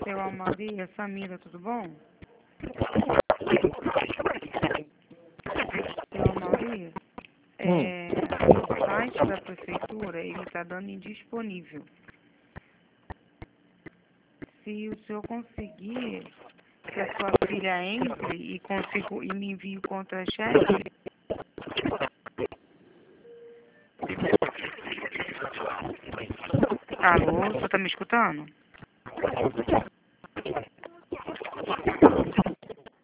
Seu Amauri, é Samira, tudo bom? Seu Amauri, o site da prefeitura, ele está dando indisponível. Se o senhor conseguir que a sua filha entre e me envie o contra-cheque. Alô, você está me escutando?